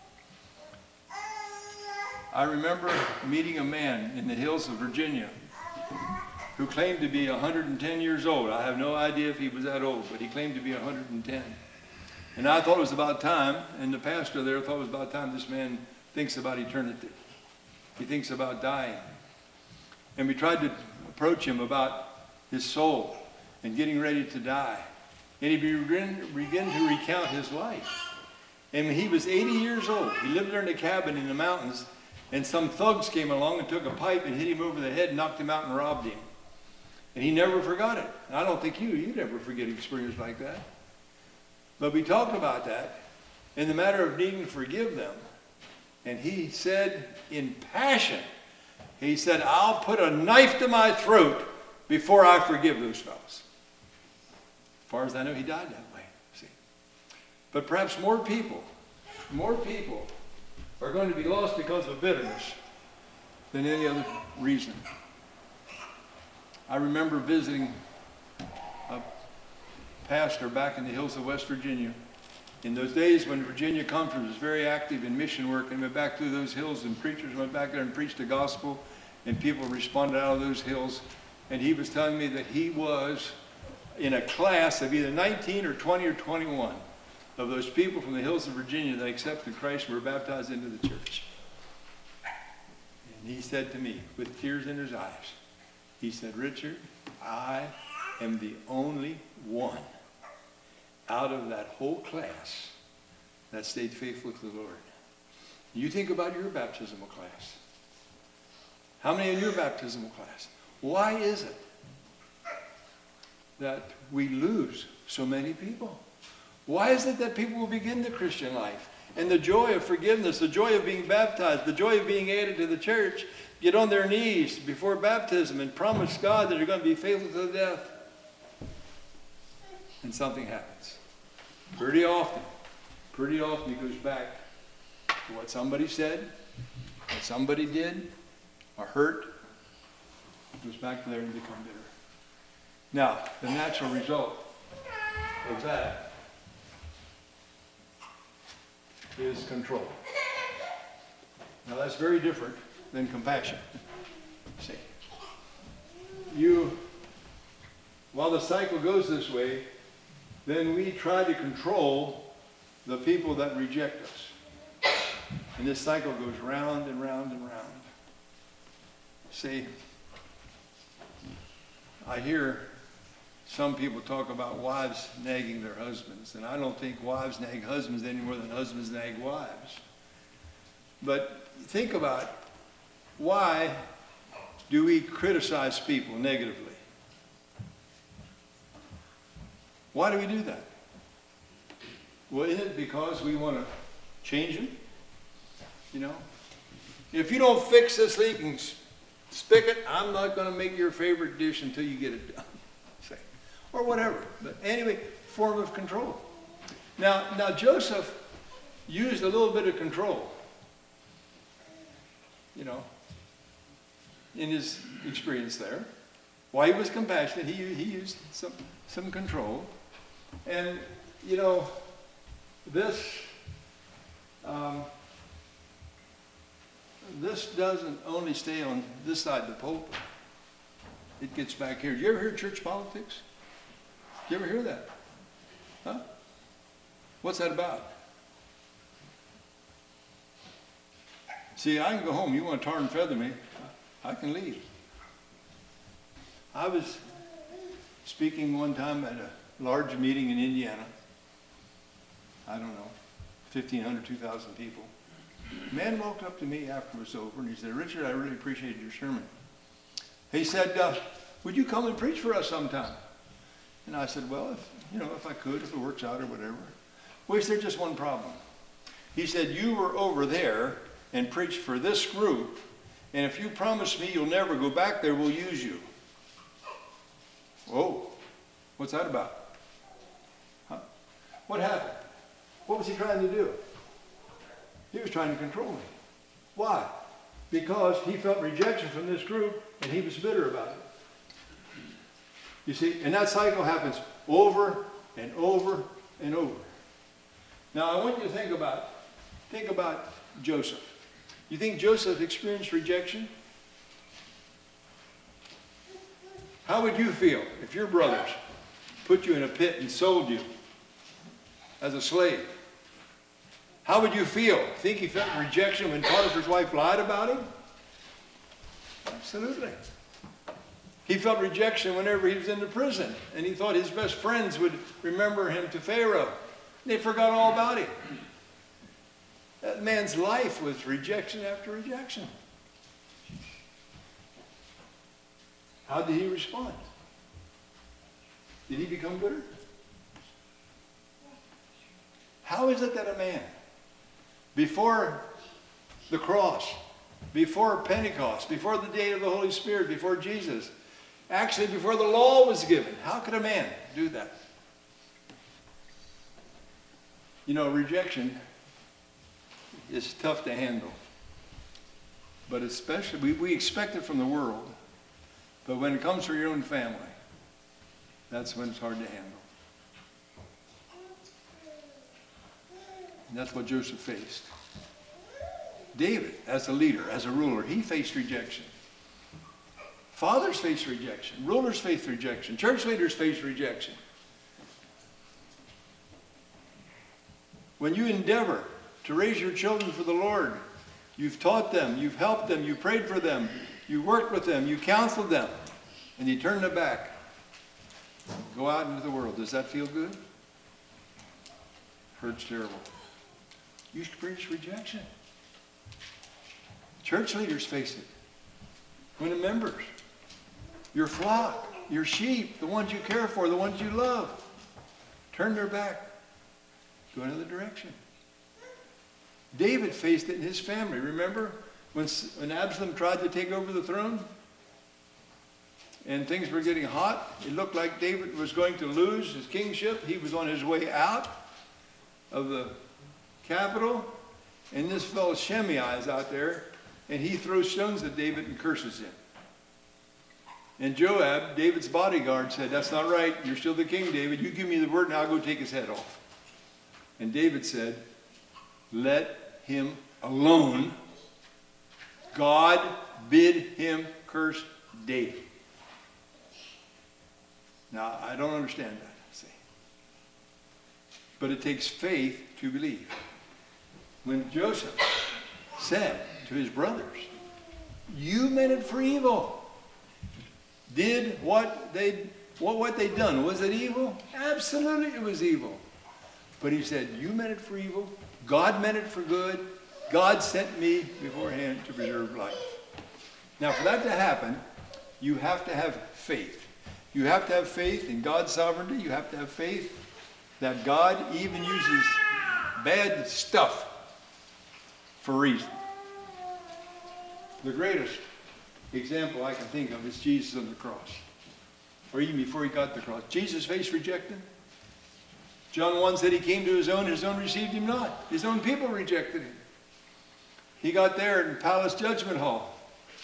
I remember meeting a man in the hills of Virginia who claimed to be 110 years old. I have no idea if he was that old, but he claimed to be 110. And I thought it was about time, and the pastor there thought it was about time this man thinks about eternity. He thinks about dying. And we tried to approach him about his soul and getting ready to die. And he began to recount his life. And when he was 80 years old, he lived there in a cabin in the mountains, and some thugs came along and took a pipe and hit him over the head, knocked him out, and robbed him. And he never forgot it. And I don't think you'd ever forget an experience like that. But we talked about that in the matter of needing to forgive them. And he said in passion, he said, I'll put a knife to my throat before I forgive those fellows. As far as I know, he died that way. See? But perhaps more people are going to be lost because of bitterness than any other reason. I remember visiting a pastor back in the hills of West Virginia. In those days when Virginia Conference was very active in mission work, and went back through those hills, and preachers went back there and preached the gospel, and people responded out of those hills. And he was telling me that he was in a class of either 19 or 20 or 21 of those people from the hills of Virginia that accepted Christ and were baptized into the church. And he said to me, with tears in his eyes, he said, Richard, I am the only one out of that whole class that stayed faithful to the Lord. You think about your baptismal class. How many in your baptismal class? Why is it that we lose so many people? Why is it that people will begin the Christian life and the joy of forgiveness, the joy of being baptized, the joy of being added to the church, get on their knees before baptism and promise God that they're going to be faithful to the death? And something happens. Pretty often it goes back to what somebody said, what somebody did, or hurt. It goes back there and become bitter. Now, the natural result of that is control. Now, that's very different than compassion. See, while the cycle goes this way, then we try to control the people that reject us. And this cycle goes round and round and round. See, I hear some people talk about wives nagging their husbands, and I don't think wives nag husbands any more than husbands nag wives. But think about, why do we criticize people negatively? Why do we do that? Well, isn't it because we want to change them? You know? If you don't fix this leaking spigot, I'm not going to make your favorite dish until you get it done. Say, or whatever. But anyway, form of control. Now Joseph used a little bit of control, you know, in his experience there. While he was compassionate, he used some control. And, you know, this doesn't only stay on this side of the pulpit. It gets back here. You ever hear church politics? You ever hear that? Huh? What's that about? See, I can go home. You want to tar and feather me, I can leave. I was speaking one time at a large meeting in Indiana. I don't know, 1,500, 2,000 people. A man walked up to me after it was over, and he said, Richard, I really appreciated your sermon. He said, would you come and preach for us sometime? And I said, well, if I could, if it works out or whatever. Well, he said, just one problem. He said, you were over there and preached for this group, and if you promise me you'll never go back there, we'll use you. Whoa, what's that about? Huh? What happened? What was he trying to do? He was trying to control me. Why? Because he felt rejection from this group, and he was bitter about it. You see, and that cycle happens over and over and over. Now, I want you to think about Joseph. You think Joseph experienced rejection? How would you feel if your brothers put you in a pit and sold you as a slave? How would you feel? Think he felt rejection when Potiphar's wife lied about him? Absolutely. He felt rejection whenever he was in the prison, and he thought his best friends would remember him to Pharaoh. They forgot all about him. That man's life was rejection after rejection. How did he respond? Did he become bitter? How is it that a man, before the cross, before Pentecost, before the day of the Holy Spirit, before Jesus, actually before the law was given, how could a man do that? You know, rejection is tough to handle. But especially, we expect it from the world. But when it comes from your own family, that's when it's hard to handle. And that's what Joseph faced. David, as a leader, as a ruler, he faced rejection. Fathers face rejection. Rulers face rejection. Church leaders face rejection. When you endeavor to raise your children for the Lord, you've taught them, you've helped them, you prayed for them, you worked with them, you counseled them, and you turn their back. Go out into the world. Does that feel good? Hurts terrible. You experience rejection. Church leaders face it. When the members, your flock, your sheep, the ones you care for, the ones you love, turn their back, go another direction. David faced it in his family. Remember when Absalom tried to take over the throne? And things were getting hot. It looked like David was going to lose his kingship. He was on his way out of the capital. And this fellow Shimei is out there. And he throws stones at David and curses him. And Joab, David's bodyguard, said, "That's not right. You're still the king, David. You give me the word and I'll go take his head off." And David said, "Let him alone. God bid him curse David." Now, I don't understand that, see. But it takes faith to believe. When Joseph said to his brothers, "You meant it for evil," did what they'd done, was it evil? Absolutely it was evil. But he said, "You meant it for evil. God meant it for good. God sent me beforehand to preserve life." Now, for that to happen, you have to have faith. You have to have faith in God's sovereignty. You have to have faith that God even uses bad stuff for a reason. The greatest example I can think of is Jesus on the cross, or even before he got to the cross. Jesus faced rejection. John 1 said he came to his own received him not. His own people rejected him. He got there in Palace Judgment Hall,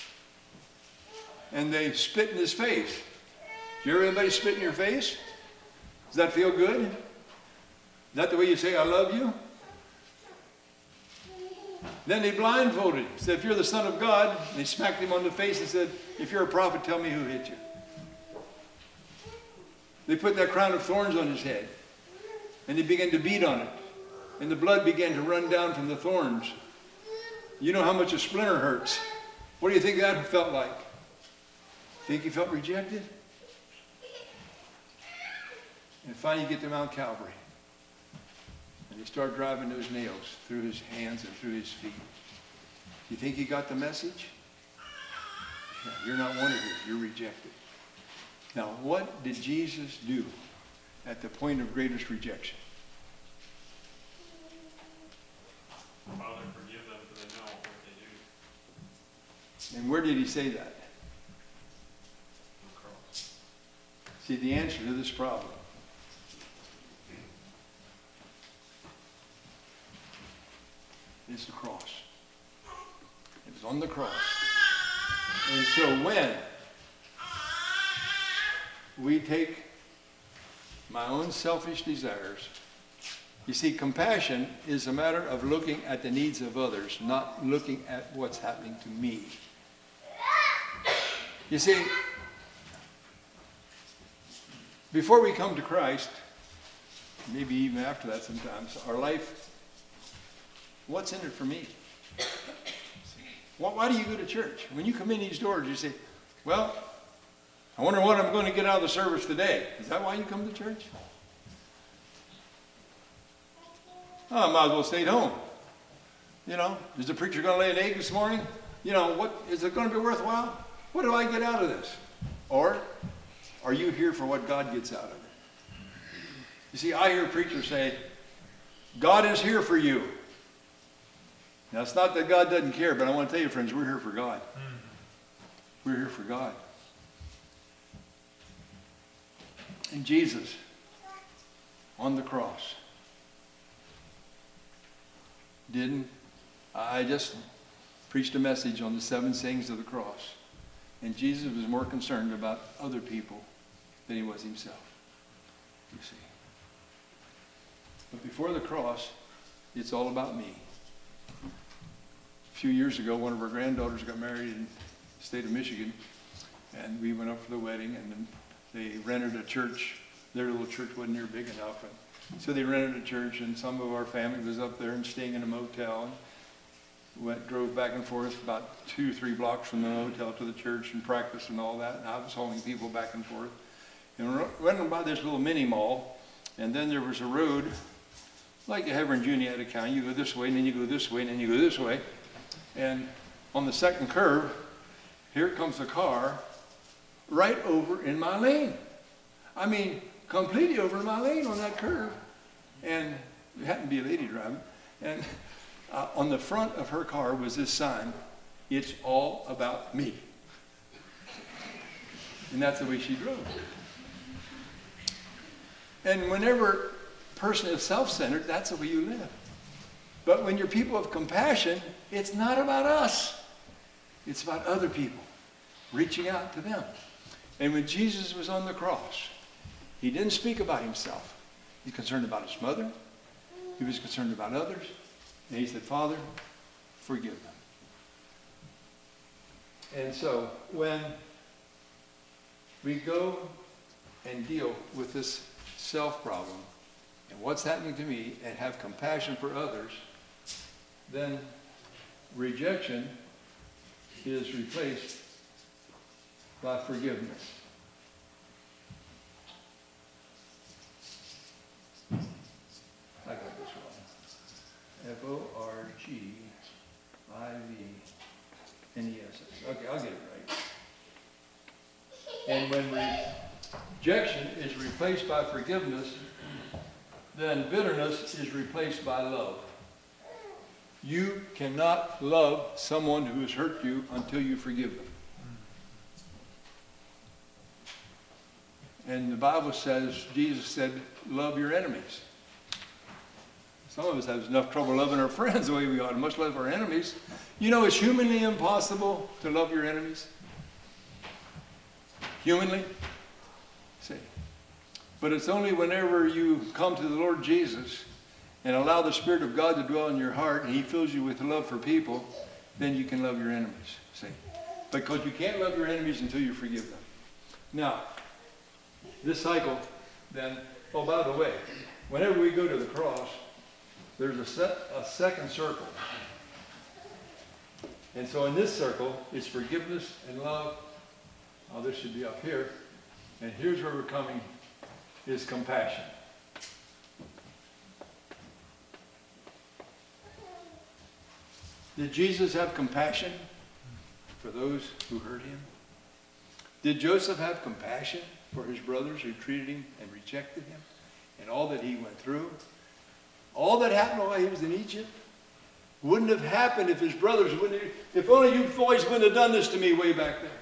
and they spit in his face. Do you ever anybody spit in your face? Does that feel good? Is that the way you say, "I love you"? Then they blindfolded him. Said, "If you're the Son of God," and they smacked him on the face and said, "If you're a prophet, tell me who hit you." They put that crown of thorns on his head, and they began to beat on it, and the blood began to run down from the thorns. You know how much a splinter hurts. What do you think that felt like? Think he felt rejected? And finally you get to Mount Calvary, and they start driving those nails through his hands and through his feet. You think he got the message? Yeah, you're not wanted here. You're rejected. Now, what did Jesus do at the point of greatest rejection? Father, forgive them, for they know what they do. And where did he say that? On the cross. See, the answer to this problem is the cross. It was on the cross. And so when we take my own selfish desires, you see, compassion is a matter of looking at the needs of others, not looking at what's happening to me. You see, before we come to Christ, maybe even after that sometimes, our life, what's in it for me? Why do you go to church? When you come in these doors, you say, "Well, I wonder what I'm going to get out of the service today." Is that why you come to church? Oh, I might as well stay at home. You know, is the preacher going to lay an egg this morning? You know, what is it going to be worthwhile? What do I get out of this? Or are you here for what God gets out of it? You see, I hear preachers say, God is here for you. Now, it's not that God doesn't care, but I want to tell you, friends, we're here for God. We're here for God. And Jesus, on the cross, I just preached a message on the 7 sayings of the cross. And Jesus was more concerned about other people than he was himself. You see. But before the cross, it's all about me. A few years ago, one of our granddaughters got married in the state of Michigan, and we went up for the wedding, and then they rented a church. Their little church wasn't near big enough, and so they rented a church, and some of our family was up there and staying in a motel, and drove back and forth about 2 or 3 blocks from the hotel to the church and practiced and all that, and I was hauling people back and forth. And we went by this little mini mall, and then there was a road, like you have in Juniata County. You go this way, and then you go this way, and then you go this way. And on the second curve, here comes a car right over in my lane. I mean, completely over in my lane on that curve. And it happened to be a lady driving. And on the front of her car was this sign, "It's all about me." And that's the way she drove. And whenever a person is self-centered, that's the way you live. But when you're people of compassion, it's not about us. It's about other people, reaching out to them. And when Jesus was on the cross, he didn't speak about himself. He was concerned about his mother. He was concerned about others. And he said, "Father, forgive them." And so when we go and deal with this self problem and what's happening to me and have compassion for others, then rejection is replaced by forgiveness. I got this wrong. Forgiveness. Okay, I'll get it right. And when rejection is replaced by forgiveness, then bitterness is replaced by love. You cannot love someone who has hurt you until you forgive them. And the Bible says, Jesus said, love your enemies. Some of us have enough trouble loving our friends the way we ought to, much love our enemies. You know, it's humanly impossible to love your enemies. Humanly. See. But it's only whenever you come to the Lord Jesus and allow the Spirit of God to dwell in your heart and he fills you with love for people, then you can love your enemies. See. Because you can't love your enemies until you forgive them. Now, this cycle, then, oh, by the way, whenever we go to the cross, there's a second circle. And so in this circle, it's forgiveness and love. Oh, this should be up here. And here's where we're coming, is compassion. Did Jesus have compassion for those who hurt him? Did Joseph have compassion for his brothers who treated him and rejected him and all that he went through? All that happened while he was in Egypt wouldn't have happened if his brothers wouldn't have, if only you boys wouldn't have done this to me way back there.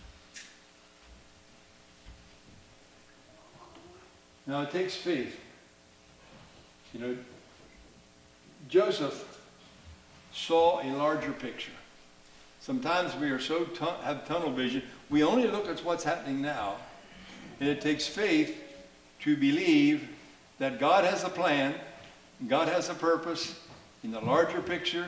Now it takes faith. You know, Joseph saw a larger picture. Sometimes we are so have tunnel vision, we only look at what's happening now. And it takes faith to believe that God has a plan, God has a purpose in the larger picture.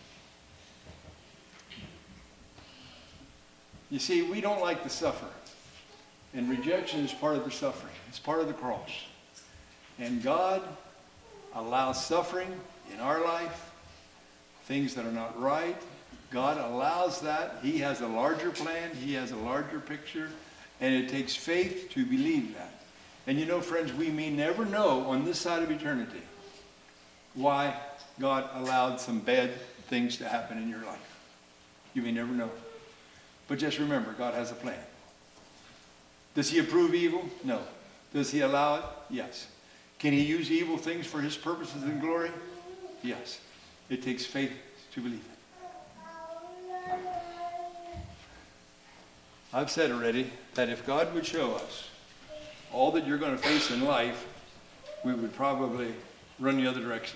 You see, we don't like to suffer. And rejection is part of the suffering. It's part of the cross. And God allows suffering in our life, things that are not right. God allows that. He has a larger plan. He has a larger picture. And it takes faith to believe that. And you know, friends, we may never know on this side of eternity why God allowed some bad things to happen in your life. You may never know. But just remember, God has a plan. Does he approve evil? No. Does he allow it? Yes. Can he use evil things for his purposes and glory? Yes. It takes faith to believe it. I've said already that if God would show us all that you're going to face in life, we would probably run the other direction.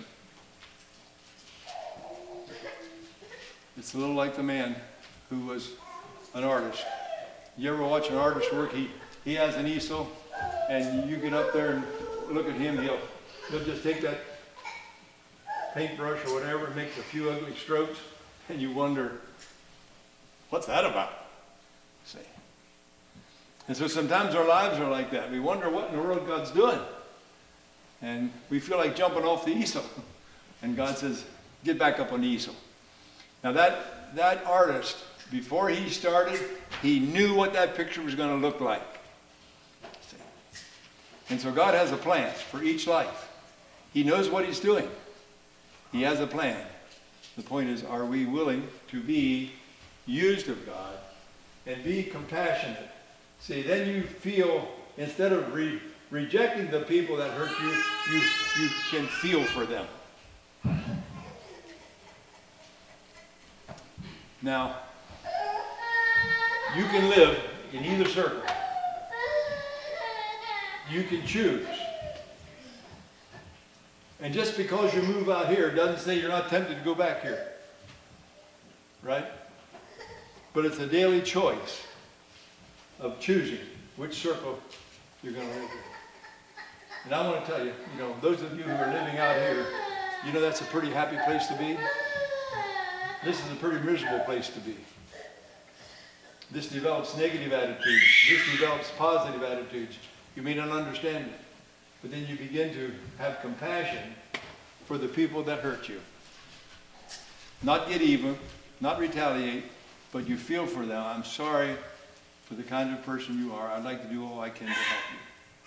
It's a little like the man who was an artist. You ever watch an artist work? He has an easel, and you get up there and look at him. He'll just take that paintbrush or whatever and makes a few ugly strokes, and you wonder, what's that about? See? And so sometimes our lives are like that. We wonder what in the world God's doing. And we feel like jumping off the easel. And God says, get back up on the easel. Now that artist, before he started, he knew what that picture was going to look like. See? And so God has a plan for each life. He knows what he's doing. He has a plan. The point is, are we willing to be used of God and be compassionate? See, then you feel, instead of rejecting the people that hurt you, you can feel for them. Now, you can live in either circle. You can choose. And just because you move out here doesn't say you're not tempted to go back here. Right? But it's a daily choice of choosing which circle you're going to live in. And I want to tell you, those of you who are living out here, that's a pretty happy place to be. This is a pretty miserable place to be. This develops negative attitudes. This develops positive attitudes. You may not understand it, but then you begin to have compassion for the people that hurt you. Not get even, not retaliate, but you feel for them. I'm sorry for the kind of person you are. I'd like to do all I can to help you.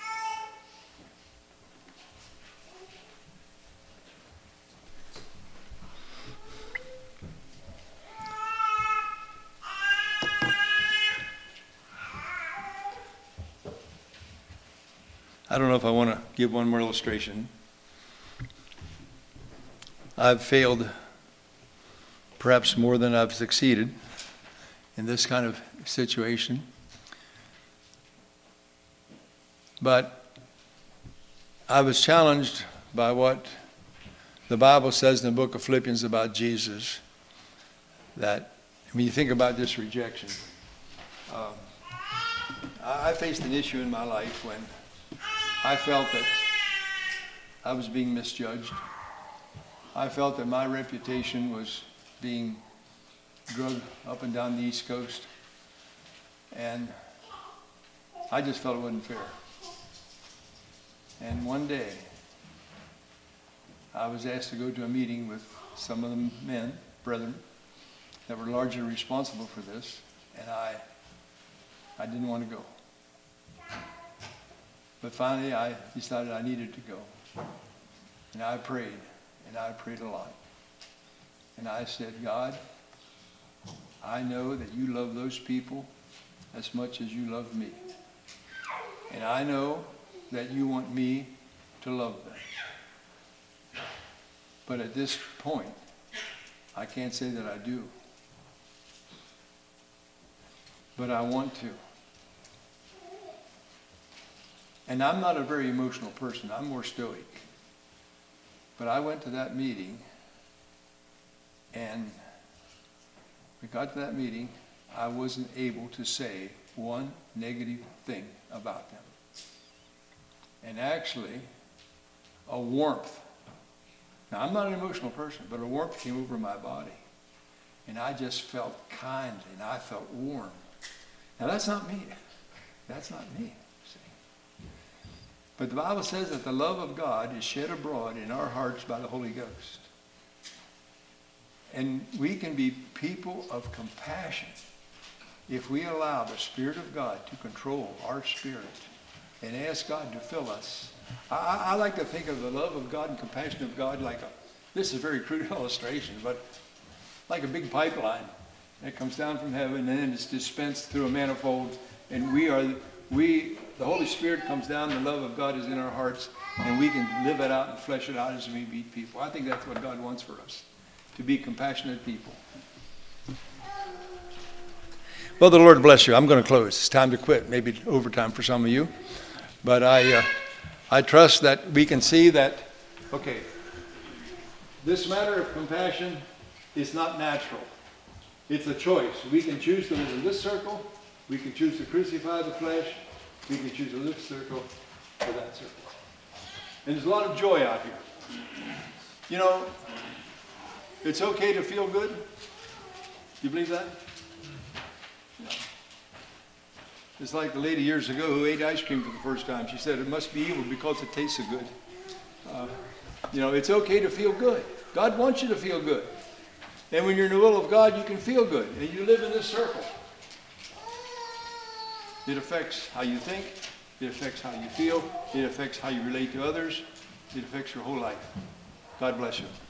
I don't know if I want to give one more illustration. I've failed perhaps more than I've succeeded in this kind of situation. But I was challenged by what the Bible says in the book of Philippians about Jesus, that when you think about this rejection, I faced an issue in my life when I felt that I was being misjudged. I felt that my reputation was being drugged up and down the East Coast. And I just felt it wasn't fair. And one day, I was asked to go to a meeting with some of the men, brethren, that were largely responsible for this. And I didn't want to go. But finally, I decided I needed to go. And I prayed, and I prayed a lot. And I said, God, I know that you love those people as much as you love me. And I know that you want me to love them. But at this point, I can't say that I do. But I want to. And I'm not a very emotional person. I'm more stoic. But I went to that meeting, and we got to that meeting, I wasn't able to say one negative thing about them. And actually, a warmth. Now, I'm not an emotional person, but a warmth came over my body. And I just felt kind, and I felt warm. Now, that's not me. That's not me. But the Bible says that the love of God is shed abroad in our hearts by the Holy Ghost. And we can be people of compassion if we allow the Spirit of God to control our spirit and ask God to fill us. I like to think of the love of God and compassion of God like this is a very crude illustration, but like a big pipeline that comes down from heaven, and then it's dispensed through a manifold. And the Holy Spirit comes down, the love of God is in our hearts, and we can live it out and flesh it out as we meet people. I think that's what God wants for us, to be compassionate people. Well, the Lord bless you. I'm going to close. It's time to quit. Maybe overtime for some of you. But I trust that we can see that, okay, this matter of compassion is not natural. It's a choice. We can choose to live in this circle. We can choose to crucify the flesh. We can choose to live this circle or that circle. And there's a lot of joy out here. You know, it's okay to feel good. You believe that? It's like the lady years ago who ate ice cream for the first time. She said it must be evil because it tastes so good. You know, it's okay to feel good. God wants you to feel good. And when you're in the will of God, you can feel good. And you live in this circle. It affects how you think. It affects how you feel. It affects how you relate to others. It affects your whole life. God bless you.